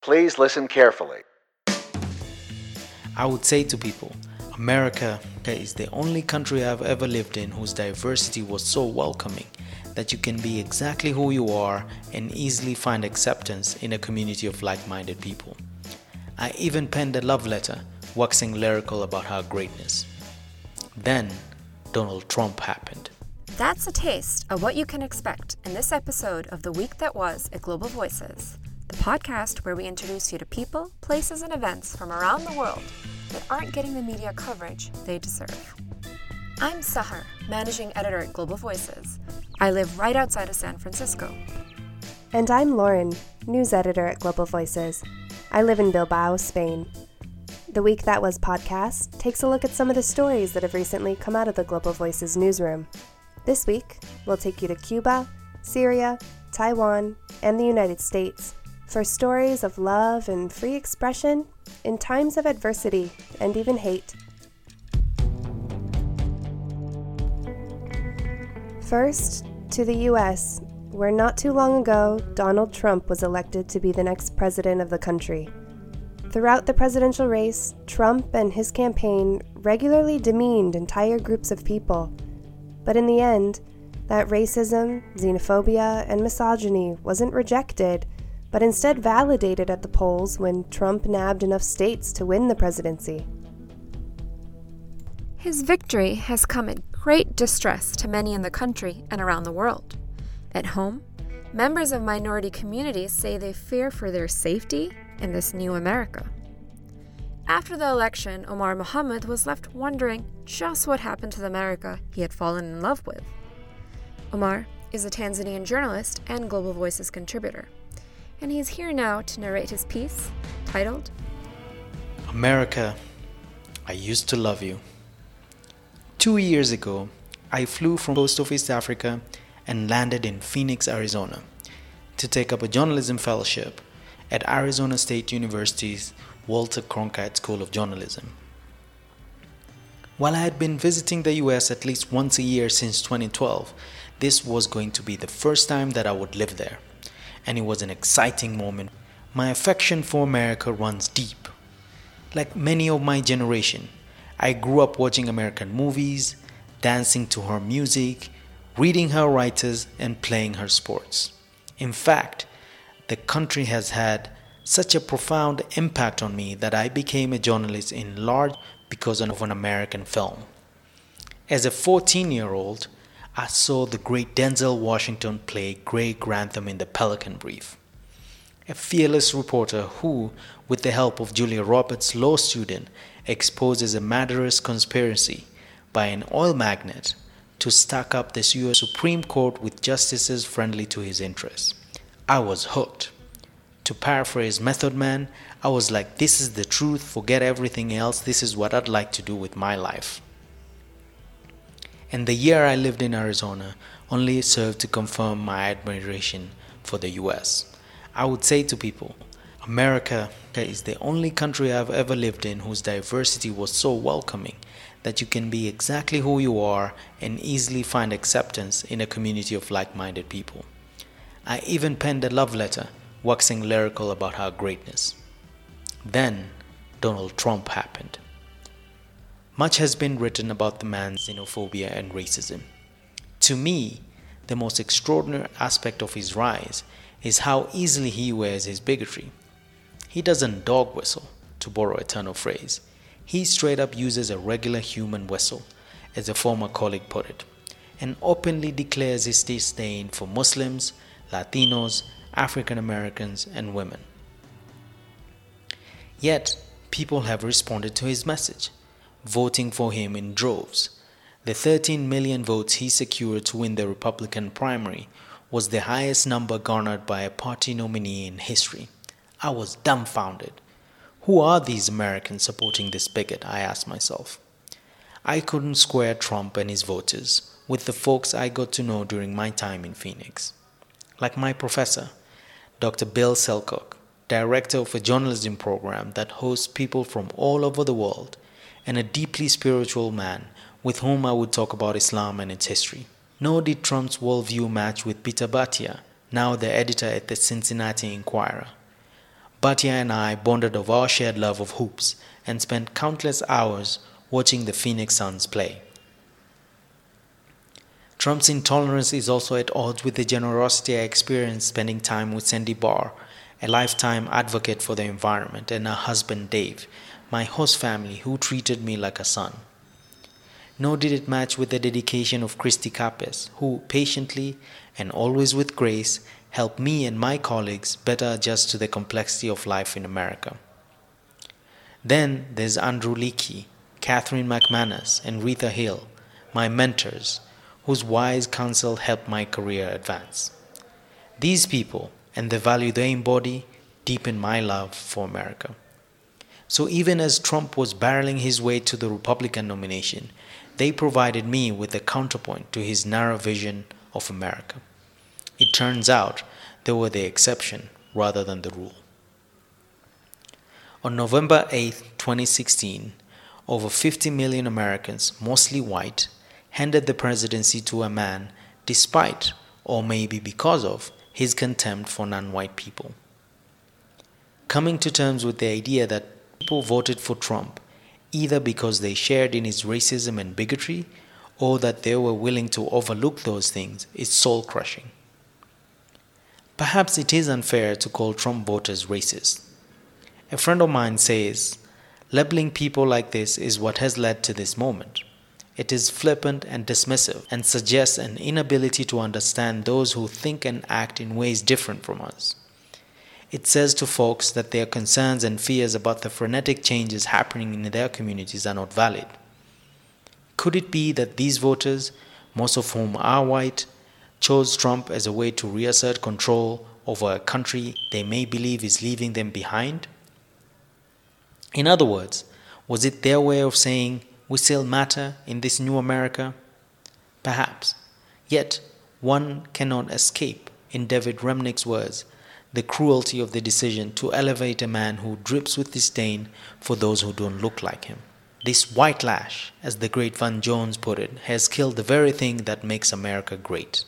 Please listen carefully. I would say to people, America is the only country I've ever lived in whose diversity was so welcoming that you can be exactly who you are and easily find acceptance in a community of like-minded people. I even penned a love letter, waxing lyrical about her greatness. Then, Donald Trump happened. That's a taste of what you can expect in this episode of The Week That Was at Global Voices, the podcast where we introduce you to people, places, and events from around the world that aren't getting the media coverage they deserve. I'm Sahar, managing editor at Global Voices. I live right outside of San Francisco. And I'm Lauren, news editor at Global Voices. I live in Bilbao, Spain. The Week That Was podcast takes a look at some of the stories that have recently come out of the Global Voices newsroom. This week, we'll take you to Cuba, Syria, Taiwan, and the United States for stories of love and free expression in times of adversity and even hate. First, to the U.S., where not too long ago, Donald Trump was elected to be the next president of the country. Throughout the presidential race, Trump and his campaign regularly demeaned entire groups of people. But in the end, that racism, xenophobia, and misogyny wasn't rejected, but instead validated at the polls when Trump nabbed enough states to win the presidency. His victory has come at great distress to many in the country and around the world. At home, members of minority communities say they fear for their safety in this new America. After the election, Omar Mohammed was left wondering just what happened to the America he had fallen in love with. Omar is a Tanzanian journalist and Global Voices contributor, and he's here now to narrate his piece titled, America, I used to love you. 2 years ago, I flew from coast of East Africa and landed in Phoenix, Arizona, to take up a journalism fellowship at Arizona State University's Walter Cronkite School of Journalism. While I had been visiting the US at least once a year since 2012, this was going to be the first time that I would live there, and it was an exciting moment. My affection for America runs deep. Like many of my generation, I grew up watching American movies, dancing to her music, reading her writers, and playing her sports. In fact, the country has had such a profound impact on me that I became a journalist in large because of an American film. As a 14-year-old, I saw the great Denzel Washington play Grey Grantham in The Pelican Brief, a fearless reporter who, with the help of Julia Roberts' law student, exposes a murderous conspiracy by an oil magnate to stack up the US Supreme Court with justices friendly to his interests. I was hooked. To paraphrase Method Man, I was like, this is the truth, forget everything else, this is what I'd like to do with my life. And the year I lived in Arizona only served to confirm my admiration for the US. I would say to people, America is the only country I've ever lived in whose diversity was so welcoming that you can be exactly who you are and easily find acceptance in a community of like-minded people. I even penned a love letter, waxing lyrical about her greatness. Then, Donald Trump happened. Much has been written about the man's xenophobia and racism. To me, the most extraordinary aspect of his rise is how easily he wears his bigotry. He doesn't dog whistle, to borrow a turn of phrase. He straight up uses a regular human whistle, as a former colleague put it, and openly declares his disdain for Muslims, Latinos, African Americans, and women. Yet, people have responded to his message, voting for him in droves. The 13 million votes he secured to win the Republican primary was the highest number garnered by a party nominee in history. I was dumbfounded. Who are these Americans supporting this bigot, I asked myself. I couldn't square Trump and his voters with the folks I got to know during my time in Phoenix. Like my professor, Dr. Bill Selcock, director of a journalism program that hosts people from all over the world, and a deeply spiritual man with whom I would talk about Islam and its history. Nor did Trump's worldview match with Peter Bhatia, now the editor at the Cincinnati Enquirer. Bhatia and I bonded over our shared love of hoops and spent countless hours watching the Phoenix Suns play. Trump's intolerance is also at odds with the generosity I experienced spending time with Sandy Barr, a lifetime advocate for the environment, and her husband Dave, my host family, who treated me like a son. Nor did it match with the dedication of Christy Capes, who patiently and always with grace helped me and my colleagues better adjust to the complexity of life in America. Then there's Andrew Leakey, Catherine McManus, and Retha Hill, my mentors, whose wise counsel helped my career advance. These people and the value they embody deepen my love for America. So even as Trump was barreling his way to the Republican nomination, they provided me with a counterpoint to his narrow vision of America. It turns out they were the exception rather than the rule. On November 8, 2016, over 50 million Americans, mostly white, handed the presidency to a man despite, or maybe because of, his contempt for non-white people. Coming to terms with the idea that people voted for Trump either because they shared in his racism and bigotry or that they were willing to overlook those things is soul-crushing. Perhaps it is unfair to call Trump voters racist. A friend of mine says, labeling people like this is what has led to this moment. It is flippant and dismissive and suggests an inability to understand those who think and act in ways different from us. It says to folks that their concerns and fears about the frenetic changes happening in their communities are not valid. Could it be that these voters, most of whom are white, chose Trump as a way to reassert control over a country they may believe is leaving them behind? In other words, was it their way of saying, we still matter in this new America? Perhaps. Yet, one cannot escape, in David Remnick's words, the cruelty of the decision to elevate a man who drips with disdain for those who don't look like him. This white lash, as the great Van Jones put it, has killed the very thing that makes America great.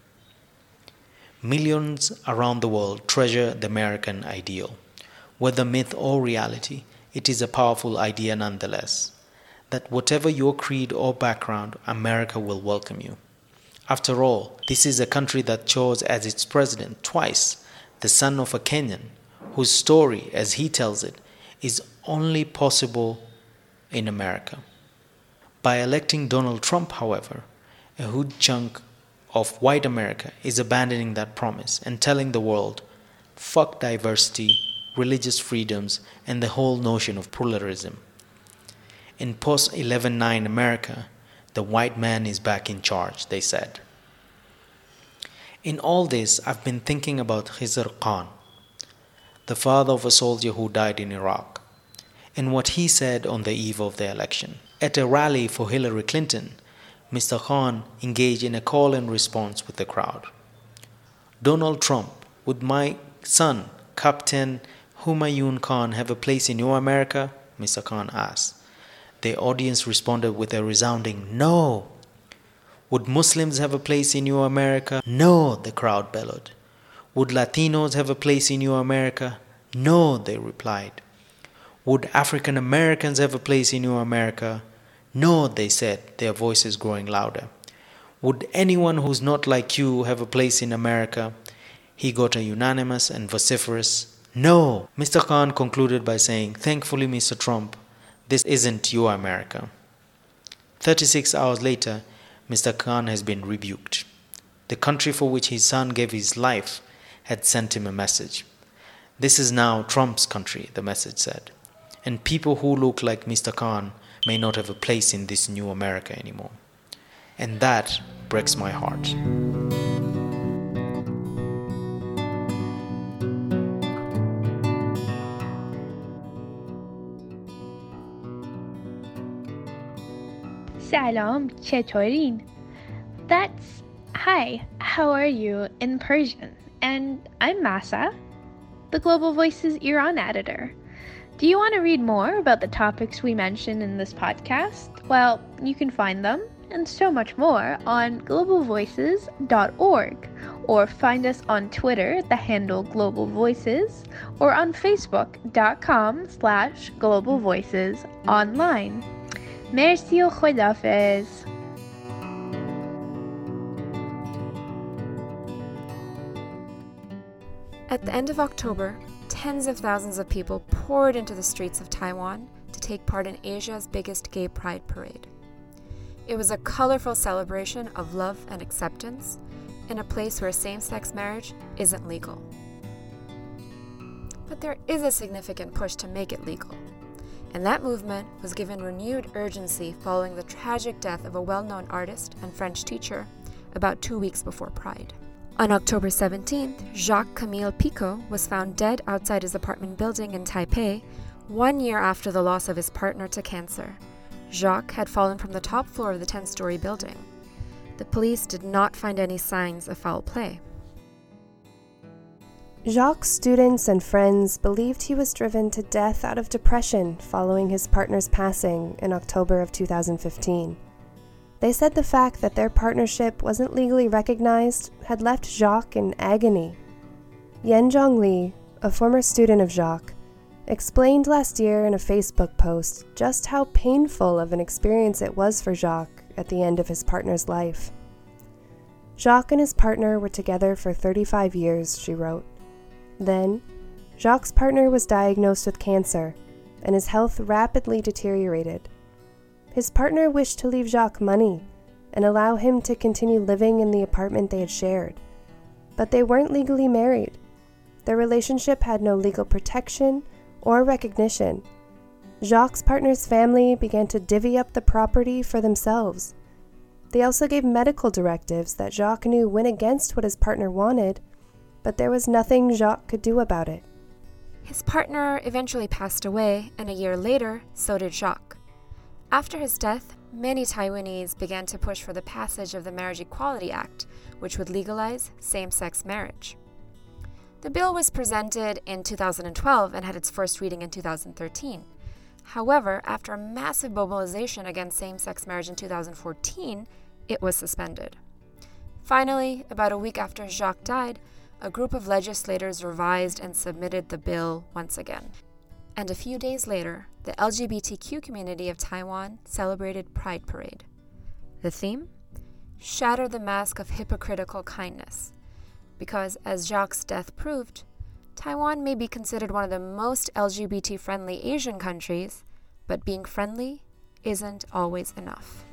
Millions around the world treasure the American ideal. Whether myth or reality, it is a powerful idea nonetheless, that whatever your creed or background, America will welcome you. After all, this is a country that chose as its president twice the son of a Kenyan, whose story, as he tells it, is only possible in America. By electing Donald Trump, however, a huge chunk of white America is abandoning that promise and telling the world, fuck diversity, religious freedoms, and the whole notion of pluralism. In post-11/9 America, the white man is back in charge, they said. In all this, I've been thinking about Khizr Khan, the father of a soldier who died in Iraq, and what he said on the eve of the election. At a rally for Hillary Clinton, Mr. Khan engaged in a call and response with the crowd. Donald Trump, would my son, Captain Humayun Khan, have a place in your America? Mr. Khan asked. The audience responded with a resounding no. Would Muslims have a place in your America? No, the crowd bellowed. Would Latinos have a place in your America? No, they replied. Would African Americans have a place in your America? No, they said, their voices growing louder. Would anyone who's not like you have a place in America? He got a unanimous and vociferous no. Mr. Khan concluded by saying, thankfully, Mr. Trump, this isn't your America. 36 hours later, Mr. Khan has been rebuked. The country for which his son gave his life had sent him a message. This is now Trump's country, the message said. And people who look like Mr. Khan may not have a place in this new America anymore. And that breaks my heart. Salam, chetorin. That's hi, how are you in Persian? And I'm Masa, the Global Voices Iran editor. Do you want to read more about the topics we mentioned in this podcast? Well, you can find them and so much more on globalvoices.org, or find us on Twitter at the handle Global Voices, or on Facebook.com/Global Voices online. Merci au Khudafez. At the end of October, tens of thousands of people poured into the streets of Taiwan to take part in Asia's biggest gay pride parade. It was a colorful celebration of love and acceptance in a place where same-sex marriage isn't legal. But there is a significant push to make it legal, and that movement was given renewed urgency following the tragic death of a well-known artist and French teacher about 2 weeks before Pride. On October 17th, Jacques-Camille Picot was found dead outside his apartment building in Taipei 1 year after the loss of his partner to cancer. Jacques had fallen from the top floor of the 10-story building. The police did not find any signs of foul play. Jacques' students and friends believed he was driven to death out of depression following his partner's passing in October of 2015. They said the fact that their partnership wasn't legally recognized had left Jacques in agony. Yan Zhongli, a former student of Jacques, explained last year in a Facebook post just how painful of an experience it was for Jacques at the end of his partner's life. Jacques and his partner were together for 35 years, she wrote. Then, Jacques' partner was diagnosed with cancer, and his health rapidly deteriorated. His partner wished to leave Jacques money and allow him to continue living in the apartment they had shared. But they weren't legally married. Their relationship had no legal protection or recognition. Jacques' partner's family began to divvy up the property for themselves. They also gave medical directives that Jacques knew went against what his partner wanted, but there was nothing Jacques could do about it. His partner eventually passed away, and a year later, so did Jacques. After his death, many Taiwanese began to push for the passage of the Marriage Equality Act, which would legalize same-sex marriage. The bill was presented in 2012 and had its first reading in 2013. However, after a massive mobilization against same-sex marriage in 2014, it was suspended. Finally, about a week after Jacques died, a group of legislators revised and submitted the bill once again. And a few days later, the LGBTQ community of Taiwan celebrated Pride Parade. The theme? Shatter the mask of hypocritical kindness. Because, as Jacques' death proved, Taiwan may be considered one of the most LGBT-friendly Asian countries, but being friendly isn't always enough.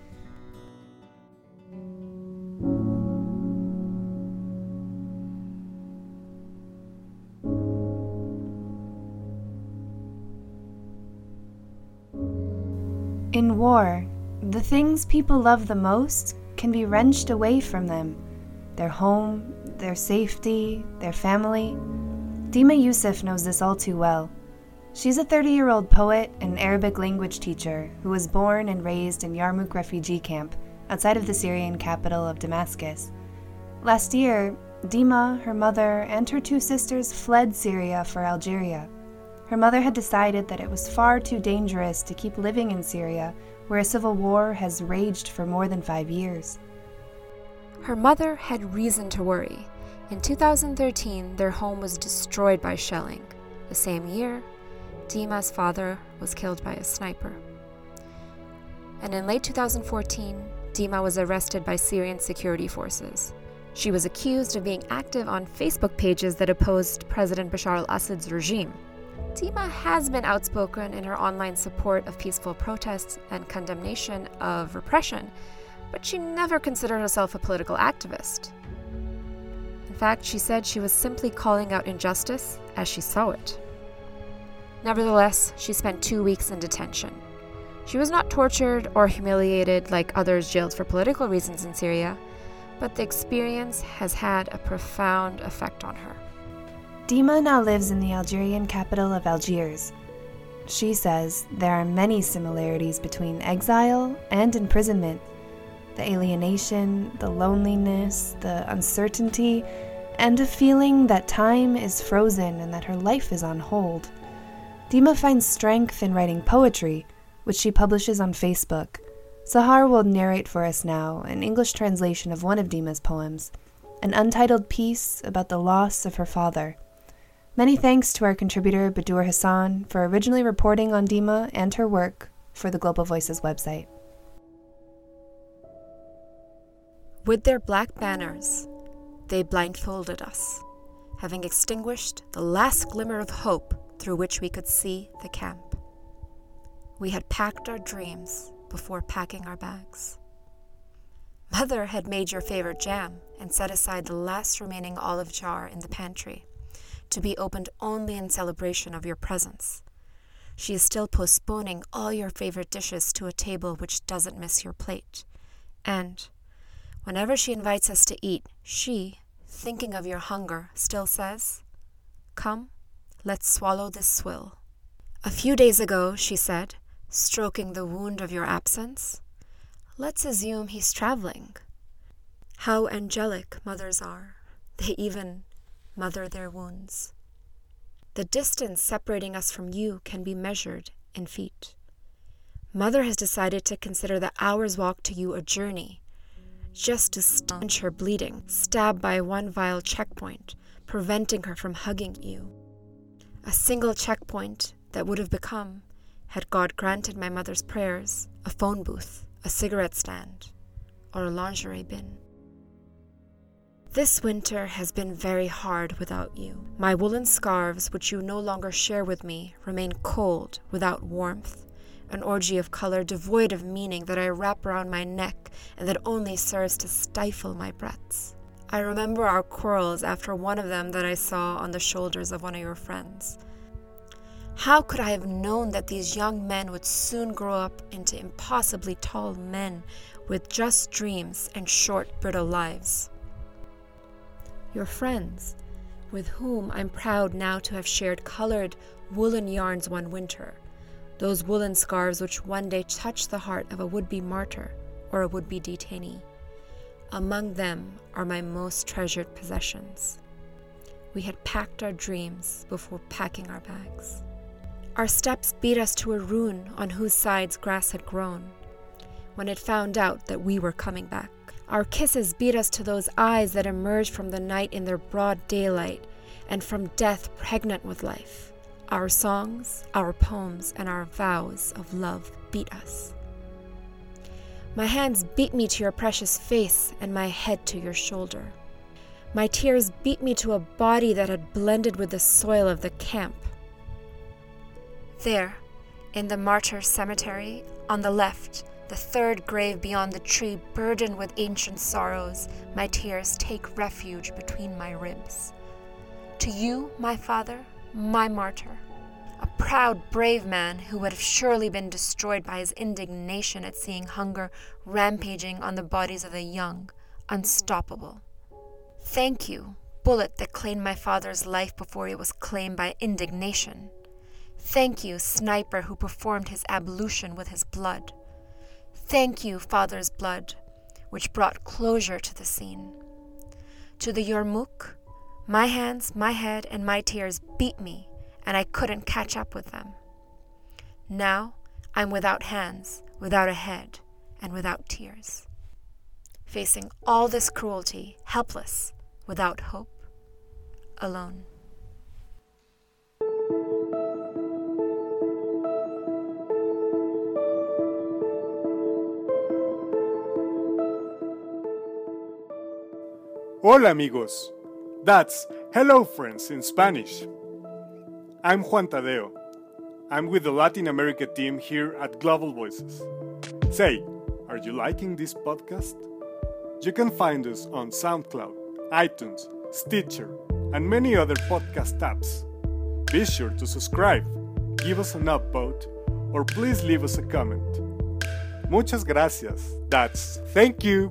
In war, the things people love the most can be wrenched away from them. Their home, their safety, their family. Dima Yusuf knows this all too well. She's a 30-year-old poet and Arabic language teacher who was born and raised in Yarmouk refugee camp outside of the Syrian capital of Damascus. Last year, Dima, her mother, and her 2 sisters fled Syria for Algeria. Her mother had decided that it was far too dangerous to keep living in Syria, where a civil war has raged for more than 5 years. Her mother had reason to worry. In 2013, their home was destroyed by shelling. The same year, Dima's father was killed by a sniper. And in late 2014, Dima was arrested by Syrian security forces. She was accused of being active on Facebook pages that opposed President Bashar al-Assad's regime. Dima has been outspoken in her online support of peaceful protests and condemnation of repression, but she never considered herself a political activist. In fact, she said she was simply calling out injustice as she saw it. Nevertheless, she spent 2 weeks in detention. She was not tortured or humiliated like others jailed for political reasons in Syria, but the experience has had a profound effect on her. Dima now lives in the Algerian capital of Algiers. She says there are many similarities between exile and imprisonment. The alienation, the loneliness, the uncertainty, and a feeling that time is frozen and that her life is on hold. Dima finds strength in writing poetry, which she publishes on Facebook. Sahar will narrate for us now an English translation of one of Dima's poems, an untitled piece about the loss of her father. Many thanks to our contributor Badur Hassan for originally reporting on Dima and her work for the Global Voices website. With their black banners, they blindfolded us, having extinguished the last glimmer of hope through which we could see the camp. We had packed our dreams before packing our bags. Mother had made your favorite jam and set aside the last remaining olive jar in the pantry, to be opened only in celebration of your presence. She is still postponing all your favorite dishes to a table which doesn't miss your plate. And whenever she invites us to eat, she, thinking of your hunger, still says, "Come, let's swallow this swill." A few days ago, she said, stroking the wound of your absence, "Let's assume he's traveling." How angelic mothers are. They even mother their wounds. The distance separating us from you can be measured in feet. Mother has decided to consider the hour's walk to you a journey, just to staunch her bleeding, stabbed by one vile checkpoint, preventing her from hugging you. A single checkpoint that would have become, had God granted my mother's prayers, a phone booth, a cigarette stand, or a lingerie bin. This winter has been very hard without you. My woolen scarves, which you no longer share with me, remain cold, without warmth, an orgy of color devoid of meaning that I wrap around my neck and that only serves to stifle my breaths. I remember our quarrels after one of them that I saw on the shoulders of one of your friends. How could I have known that these young men would soon grow up into impossibly tall men with just dreams and short, brittle lives? Your friends, with whom I'm proud now to have shared colored woolen yarns one winter, those woolen scarves which one day touched the heart of a would-be martyr or a would-be detainee. Among them are my most treasured possessions. We had packed our dreams before packing our bags. Our steps beat us to a ruin on whose sides grass had grown, when it found out that we were coming back. Our kisses beat us to those eyes that emerged from the night in their broad daylight, and from death pregnant with life. Our songs, our poems, and our vows of love beat us. My hands beat me to your precious face, and my head to your shoulder. My tears beat me to a body that had blended with the soil of the camp. There, in the martyr cemetery, on the left, the third grave beyond the tree burdened with ancient sorrows, my tears take refuge between my ribs. To you, my father, my martyr, a proud, brave man who would have surely been destroyed by his indignation at seeing hunger rampaging on the bodies of the young, unstoppable. Thank you, bullet that claimed my father's life before it was claimed by indignation. Thank you, sniper who performed his ablution with his blood. Thank you, father's blood, which brought closure to the scene. To the Yarmouk, my hands, my head, and my tears beat me, and I couldn't catch up with them. Now I'm without hands, without a head, and without tears. Facing all this cruelty, helpless, without hope, alone. Hola amigos, that's hello friends in Spanish. I'm Juan Tadeo. I'm with the Latin America team here at Global Voices. Say, are you liking this podcast? You can find us on SoundCloud, iTunes, Stitcher, and many other podcast apps. Be sure to subscribe, give us an upvote, or please leave us a comment. Muchas gracias. That's thank you.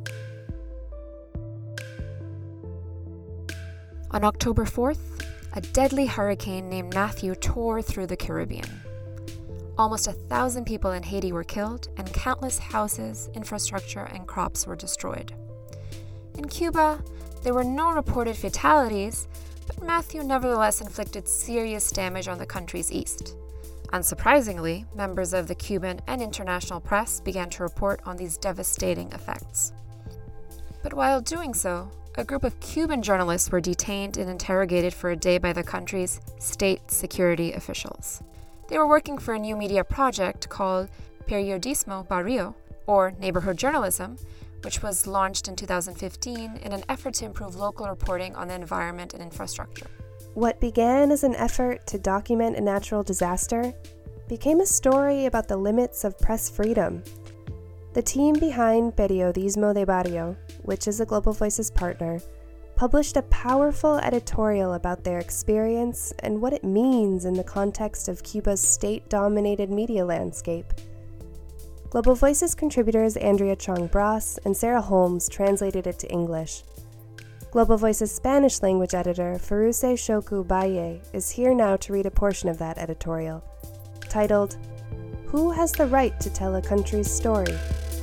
On October 4th, a deadly hurricane named Matthew tore through the Caribbean. Almost 1,000 people in Haiti were killed, and countless houses, infrastructure, and crops were destroyed. In Cuba, there were no reported fatalities, but Matthew nevertheless inflicted serious damage on the country's east. Unsurprisingly, members of the Cuban and international press began to report on these devastating effects. But while doing so, a group of Cuban journalists were detained and interrogated for a day by the country's state security officials. They were working for a new media project called Periodismo Barrio, or neighborhood journalism, which was launched in 2015 in an effort to improve local reporting on the environment and infrastructure. What began as an effort to document a natural disaster became a story about the limits of press freedom. The team behind Periodismo de Barrio, which is a Global Voices partner, published a powerful editorial about their experience and what it means in the context of Cuba's state-dominated media landscape. Global Voices contributors Andrea Chong-Bras and Sarah Holmes translated it to English. Global Voices Spanish language editor Ferruce Shoku Baye is here now to read a portion of that editorial, titled, "Who Has the Right to Tell a Country's Story?"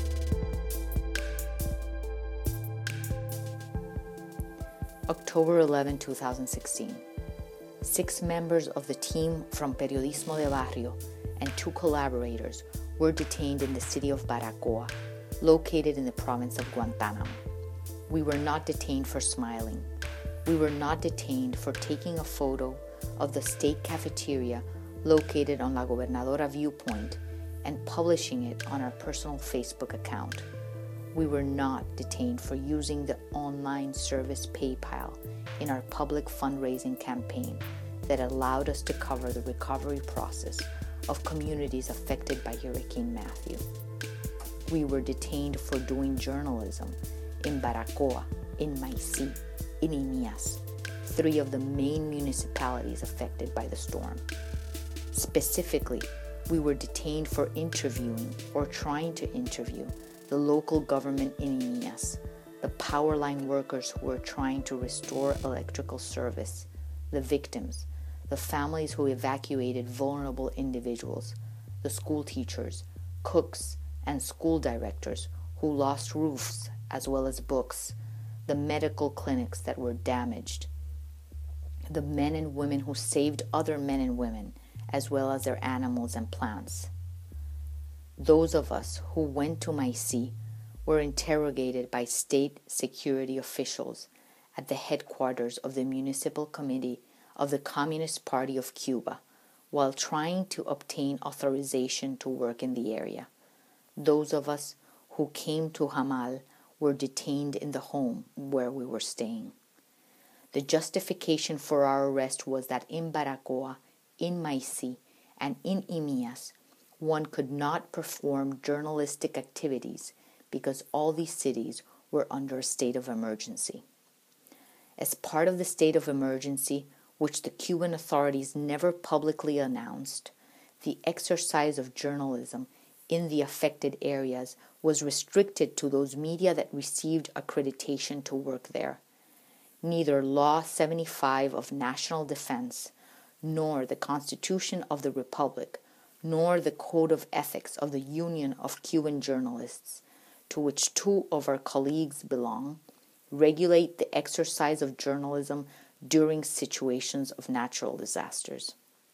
October 11, 2016. 6 members of the team from Periodismo de Barrio and 2 collaborators were detained in the city of Baracoa, located in the province of Guantanamo. We were not detained for smiling. We were not detained for taking a photo of the state cafeteria located on La Gobernadora Viewpoint and publishing it on our personal Facebook account. We were not detained for using the online service PayPal in our public fundraising campaign that allowed us to cover the recovery process of communities affected by Hurricane Matthew. We were detained for doing journalism in Baracoa, in Maicí, in Imias, 3 of the main municipalities affected by the storm. Specifically, we were detained for interviewing or trying to interview the local government in Imias, the power line workers who were trying to restore electrical service, the victims, the families who evacuated vulnerable individuals, the school teachers, cooks, and school directors who lost roofs as well as books, the medical clinics that were damaged, the men and women who saved other men and women, as well as their animals and plants. Those of us who went to Maicí were interrogated by state security officials at the headquarters of the Municipal Committee of the Communist Party of Cuba while trying to obtain authorization to work in the area. Those of us who came to Jamal were detained in the home where we were staying. The justification for our arrest was that in Baracoa, in Maicí, and in Imias, one could not perform journalistic activities because all these cities were under a state of emergency. As part of the state of emergency, which the Cuban authorities never publicly announced, the exercise of journalism in the affected areas was restricted to those media that received accreditation to work there. Neither Law 75 of National Defense, nor the Constitution of the Republic, nor the Code of Ethics of the Union of Cuban Journalists, to which 2 of our colleagues belong, regulate the exercise of journalism during situations of natural disasters.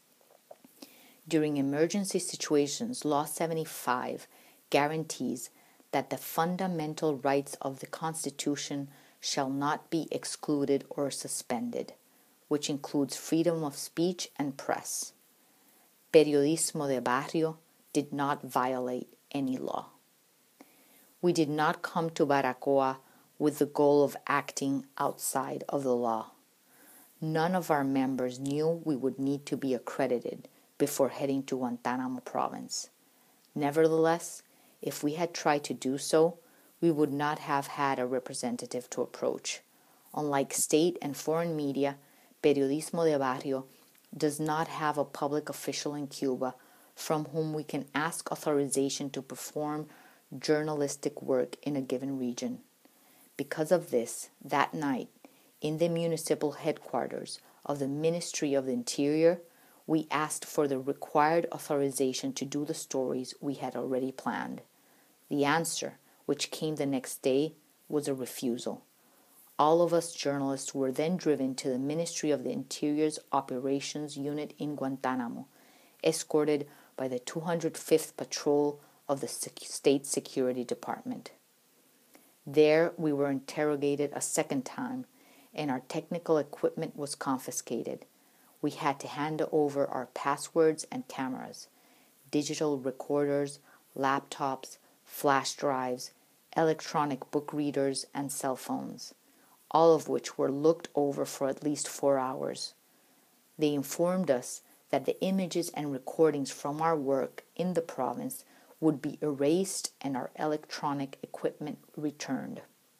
During emergency situations, Law 75 guarantees that the fundamental rights of the Constitution shall not be excluded or suspended, which includes freedom of speech and press. Periodismo de Barrio did not violate any law. We did not come to Baracoa with the goal of acting outside of the law. None of our members knew we would need to be accredited before heading to Guantanamo province. Nevertheless, if we had tried to do so, we would not have had a representative to approach. Unlike state and foreign media, Periodismo de Barrio does not have a public official in Cuba from whom we can ask authorization to perform journalistic work in a given region. Because of this, that night, in the municipal headquarters of the Ministry of the Interior, we asked for the required authorization to do the stories we had already planned. The answer, which came the next day, was a refusal. All of us journalists were then driven to the Ministry of the Interior's Operations Unit in Guantanamo, escorted by the 205th Patrol of the State Security Department. There, we were interrogated a second time, and our technical equipment was confiscated. We had to hand over our passwords and cameras, digital recorders, laptops, flash drives, electronic book readers, and cell phones, all of which were looked over for at least 4 hours. They informed us that the images and recordings from our work in the province would be erased and our electronic equipment returned.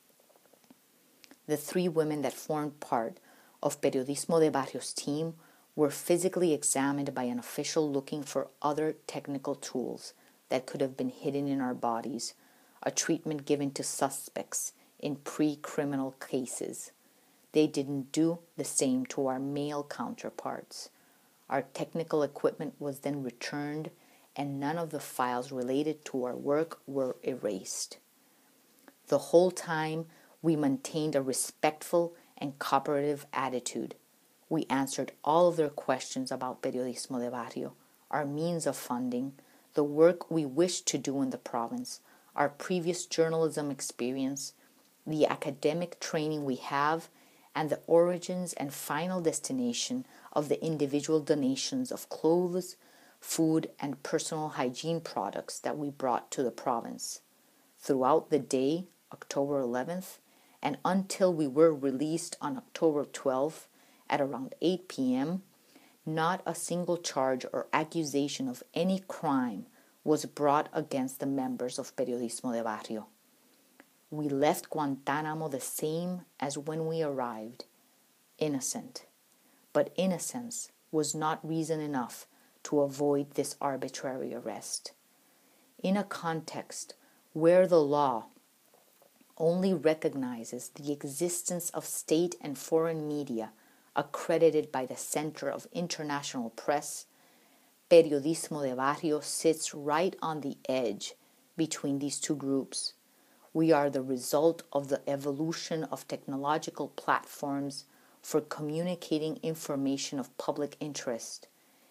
The 3 women that formed part of Periodismo de Barrio's team were physically examined by an official looking for other technical tools that could have been hidden in our bodies, a treatment given to suspects in pre-criminal cases. They didn't do the same to our male counterparts. Our technical equipment was then returned, and none of the files related to our work were erased. The whole time, we maintained a respectful and cooperative attitude. We answered all of their questions about Periodismo de Barrio, our means of funding, the work we wished to do in the province, our previous journalism experience, the academic training we have, and the origins and final destination of the individual donations of clothes, food, and personal hygiene products that we brought to the province. Throughout the day, October 11th, and until we were released on October 12th at around 8 p.m., not a single charge or accusation of any crime was brought against the members of Periodismo de Barrio. We left Guantánamo the same as when we arrived, innocent. But innocence was not reason enough to avoid this arbitrary arrest. In a context where the law only recognizes the existence of state and foreign media accredited by the Center of International Press, Periodismo de Barrio sits right on the edge between these two groups. We are the result of the evolution of technological platforms for communicating information of public interest,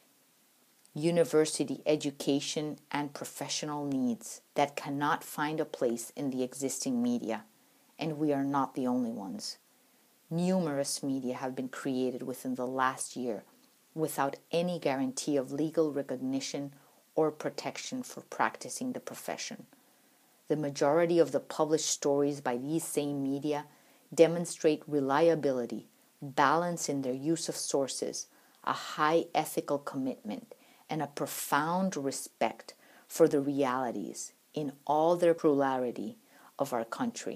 university education, and professional needs that cannot find a place in the existing media, and we are not the only ones. Numerous media have been created within the last year without any guarantee of legal recognition or protection for practicing the profession. The majority of the published stories by these same media demonstrate reliability, balance in their use of sources, a high ethical commitment, and a profound respect for the realities in all their plurality of our country.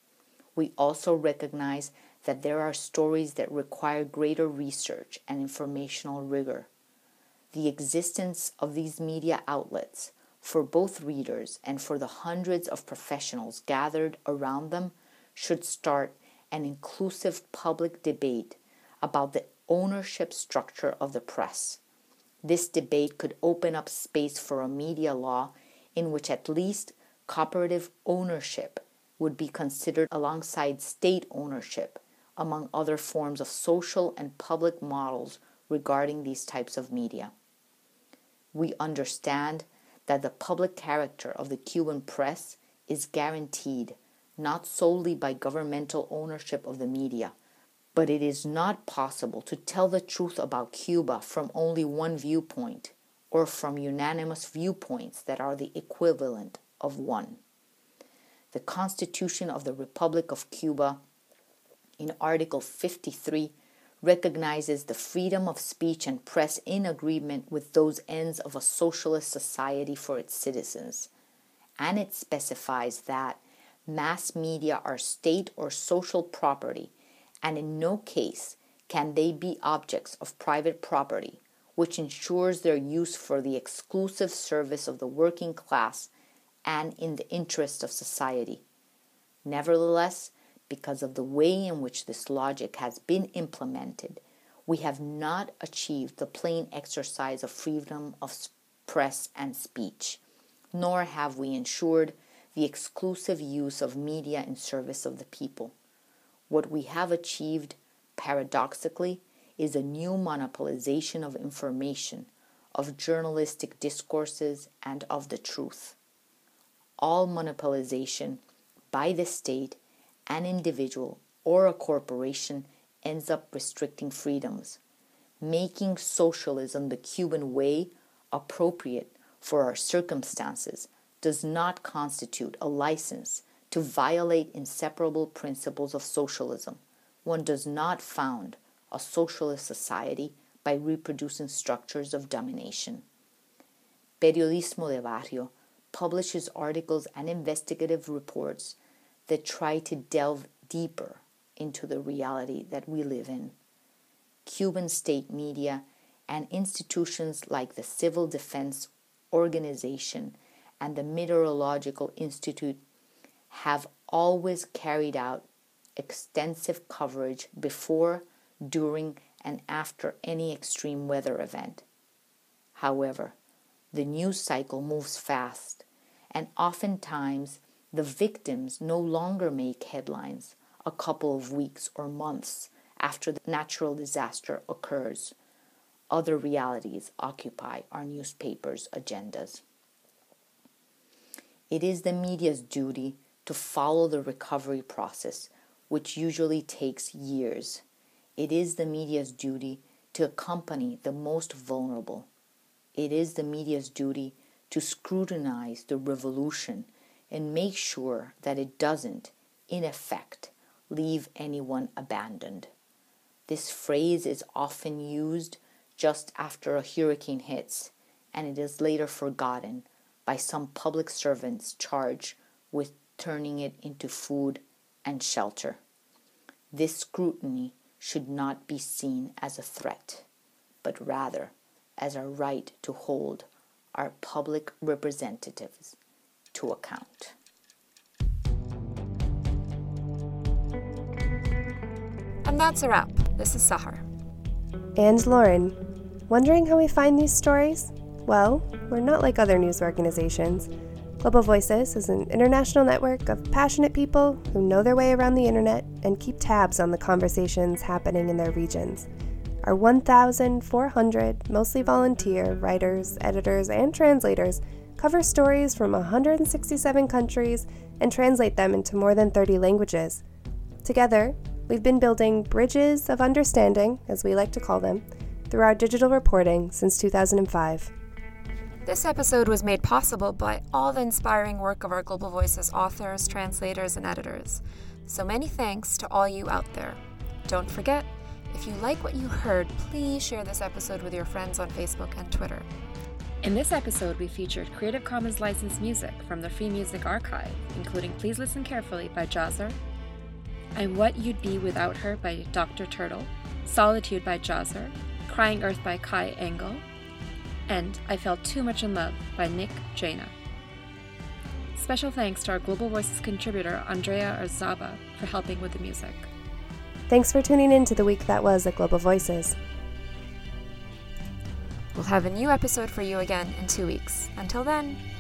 We also recognize that there are stories that require greater research and informational rigor. The existence of these media outlets for both readers and for the hundreds of professionals gathered around them should start an inclusive public debate about the ownership structure of the press. This debate could open up space for a media law in which at least cooperative ownership would be considered alongside state ownership, among other forms of social and public models regarding these types of media. We understand that the public character of the Cuban press is guaranteed not solely by governmental ownership of the media, but it is not possible to tell the truth about Cuba from only one viewpoint or from unanimous viewpoints that are the equivalent of one. The Constitution of the Republic of Cuba, in Article 53, recognizes the freedom of speech and press in agreement with those ends of a socialist society for its citizens, and it specifies that mass media are state or social property, and in no case can they be objects of private property, which ensures their use for the exclusive service of the working class and in the interest of society. Nevertheless, because of the way in which this logic has been implemented, we have not achieved the plain exercise of freedom of press and speech, nor have we ensured the exclusive use of media in service of the people. What we have achieved, paradoxically, is a new monopolization of information, of journalistic discourses and of the truth. All monopolization by the state, an individual, or a corporation ends up restricting freedoms, making socialism the Cuban way appropriate for our circumstances does not constitute a license to violate inseparable principles of socialism. One does not found a socialist society by reproducing structures of domination. Periodismo de Barrio publishes articles and investigative reports that try to delve deeper into the reality that we live in. Cuban state media and institutions like the Civil Defense Organization and the Meteorological Institute have always carried out extensive coverage before, during, and after any extreme weather event. However, the news cycle moves fast, and oftentimes the victims no longer make headlines a couple of weeks or months after the natural disaster occurs. Other realities occupy our newspapers' agendas. It is the media's duty to follow the recovery process, which usually takes years. It is the media's duty to accompany the most vulnerable. It is the media's duty to scrutinize the revolution and make sure that it doesn't, in effect, leave anyone abandoned. This phrase is often used just after a hurricane hits, and it is later forgotten by some public servants charged with turning it into food and shelter. This scrutiny should not be seen as a threat, but rather as a right to hold our public representatives to account. And that's a wrap. This is Sahar. And Lauren. Wondering how we find these stories? Well, we're not like other news organizations. Global Voices is an international network of passionate people who know their way around the internet and keep tabs on the conversations happening in their regions. Our 1,400 mostly volunteer writers, editors, and translators cover stories from 167 countries and translate them into more than 30 languages. Together, we've been building bridges of understanding, as we like to call them, through our digital reporting since 2005. This episode was made possible by all the inspiring work of our Global Voices authors, translators, and editors. So many thanks to all you out there. Don't forget, if you like what you heard, please share this episode with your friends on Facebook and Twitter. In this episode, we featured Creative Commons licensed music from the Free Music Archive, including Please Listen Carefully by Jazzer, I'm What You'd Be Without Her by Dr. Turtle, Solitude by Jazzer, Crying Earth by Kai Engel, and I Felt Too Much in Love by Nick Jaina. Special thanks to our Global Voices contributor, Andrea Arzaba, for helping with the music. Thanks for tuning in to the week that was at Global Voices. We'll have a new episode for you again in 2 weeks. Until then,